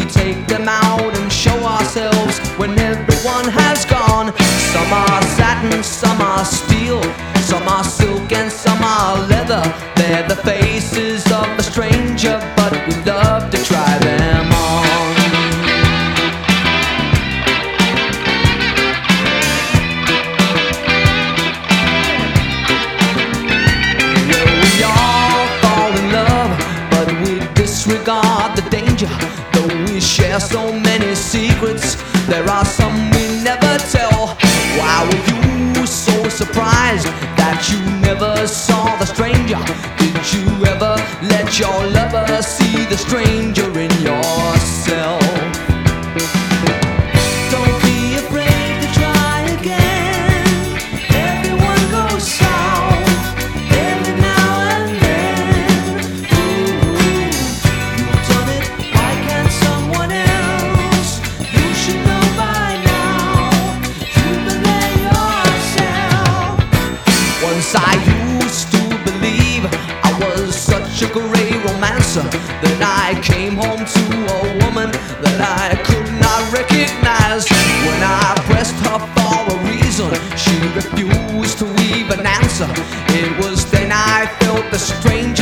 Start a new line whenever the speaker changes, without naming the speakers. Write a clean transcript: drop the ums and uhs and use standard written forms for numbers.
take them out and show ourselves when everyone has gone. Some are satin, some are steel, some are silk and some are leather. They're the faces of a stranger, but we love to try them on. Well, we all fall in love, but we disregard the danger. Though we share so many secrets, there are some we never tell. Why were you so surprised that you never saw the stranger? Did you ever let your lover see the stranger in yourself? Don't be afraid to try again. Everyone goes south every now and then. Ooh, you've done it, why can't someone else? You should know by now. You've been there yourself. Once I used to believe I was such a great romancer that I came home to a woman that I could not recognize. When I pressed her for a reason, she refused to even answer. It was then I felt the stranger